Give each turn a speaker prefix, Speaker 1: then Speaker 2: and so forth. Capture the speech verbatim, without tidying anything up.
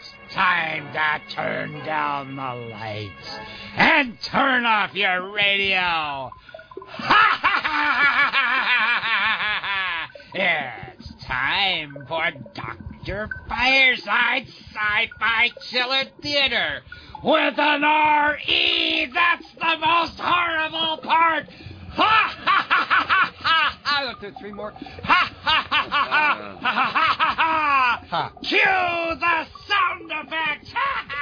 Speaker 1: time to turn down the lights and turn off your radio. Ha ha ha ha ha! It's time for Doctor Fireside Sci-Fi Chiller Theater with an R E. That's the most horrible part. Ha ha ha ha ha ha! One, two, three more. Ha ha ha ha ha ha ha ha ha! Cue the sound effects. Ha ha!